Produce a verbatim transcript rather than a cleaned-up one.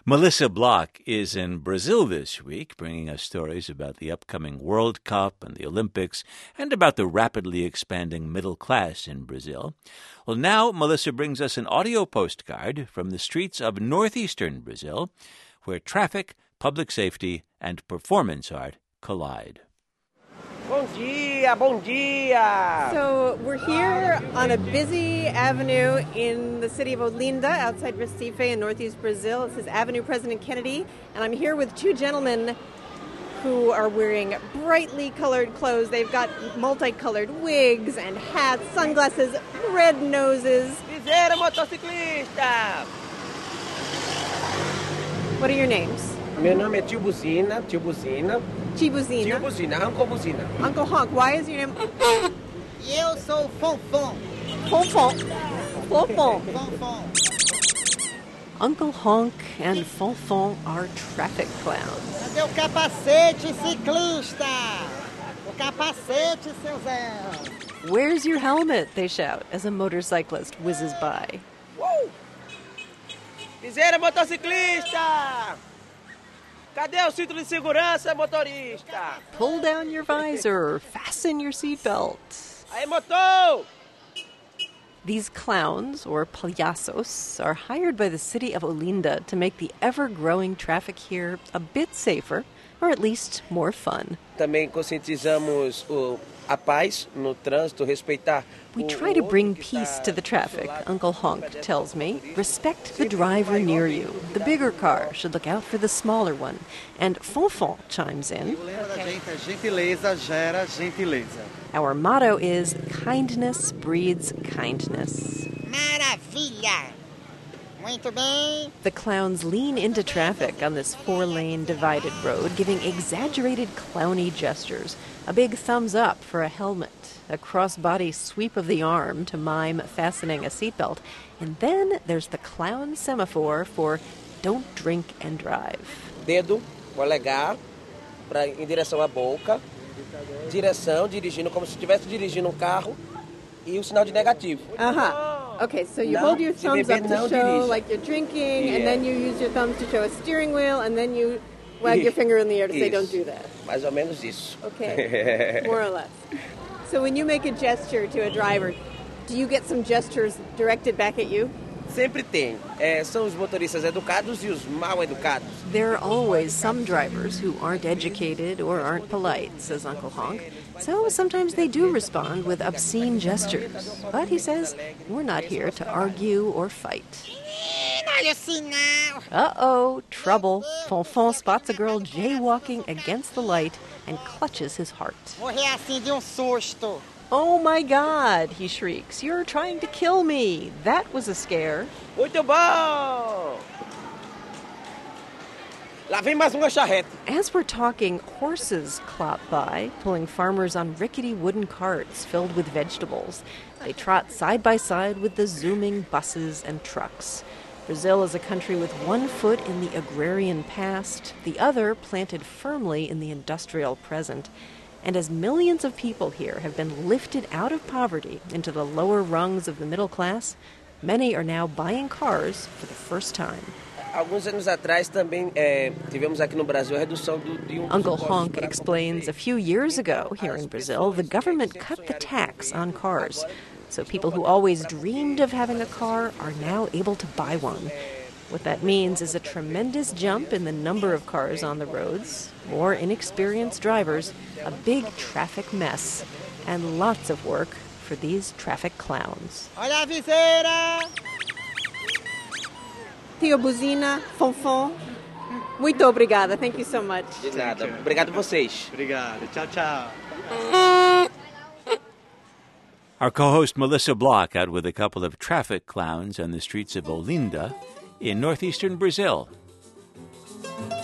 Melissa Block is in Brazil this week, bringing us stories about the upcoming World Cup and the Olympics and about the rapidly expanding middle class in Brazil. Well, now Melissa brings us an audio postcard from the streets of northeastern Brazil, where traffic, public safety, and performance art collide. Bom dia, bom dia! So we're here on a busy avenue in the city of Olinda, outside Recife in northeast Brazil. This is Avenue President Kennedy, and I'm here with two gentlemen who are wearing brightly colored clothes. They've got multicolored wigs and hats, sunglasses, red noses. Viseira motociclista! What are your names? Meu nome é Tio Buzina, Tio Buzina. Tio Buzina. Tio Buzina, Uncle Buzina. Uncle Honk, why is your name? Eu sou Fonfon. Fonfon. Fonfon. Fonfon. Uncle Honk and Fonfon are traffic clowns. Cadê o capacete, ciclista? O capacete, seu Zé. Where's your helmet? They shout as a motorcyclist whizzes by. Woo! Viseira motociclista! Cadê o cinto de segurança, motorista? Pull down your visor. Fasten your seatbelt. Aí, motor! These clowns, or palhaços, are hired by the city of Olinda to make the ever-growing traffic here a bit safer, or at least more fun. Também conscientizamos o, a paz no trânsito, respeitar. We try to bring peace to the traffic, Uncle Honk tells me. Respect the driver near you. The bigger car should look out for the smaller one. And Fonfon chimes in. Our motto is, kindness breeds kindness. Maravilha! Muito bem. The clowns lean into traffic on this four-lane divided road, giving exaggerated clowny gestures. A big thumbs up for a helmet, a cross-body sweep of the arm to mime fastening a seatbelt. And then there's the clown semaphore for don't drink and drive. Dedo, polegar, pra, em direção à boca. Direção, dirigindo como se estivesse dirigindo um carro. E o sinal de negativo. Uh-huh. Okay, so you Não, hold your se thumbs beber, up to não show dirija. like you're drinking, Yeah. and then you use your thumbs to show a steering wheel, and then you wag your finger in the air to say Isso. don't do that. Mais ou menos isso. Okay, more or less. So when you make a gesture to a driver, do you get some gestures directed back at you? Sempre tem. É, são os motoristas educados e os mal educados. There are always some drivers who aren't educated or aren't polite, says Uncle Honk. So sometimes they do respond with obscene gestures. But he says, we're not here to argue or fight. Olha o sinal. Uh-oh, trouble. Fonfon spots a girl jaywalking against the light and clutches his heart. Morrer assim de um susto. Oh my God, he shrieks. You're trying to kill me. That was a scare. Muito bom! Lá vem mais uma charrete. As we're talking, horses clop by, pulling farmers on rickety wooden carts filled with vegetables. They trot side by side with the zooming buses and trucks. Brazil is a country with one foot in the agrarian past, the other planted firmly in the industrial present. And as millions of people here have been lifted out of poverty into the lower rungs of the middle class, many are now buying cars for the first time. Alguns anos atrás também é, tivemos aqui no Brasil a redução do, de um Uncle Honk explains a few years ago here in Brazil, the government cut the tax on cars. So people who always dreamed of having a car are now able to buy one. What that means is a tremendous jump in the number of cars on the roads, more inexperienced drivers, a big traffic mess, and lots of work for these traffic clowns. Olha a viseira. Tio Buzina, Fonfon, muito obrigada. Thank you so much. De nada. Obrigado a vocês. Obrigado. Tchau, tchau. Our co-host Melissa Block out with a couple of traffic clowns on the streets of Olinda in northeastern Brazil.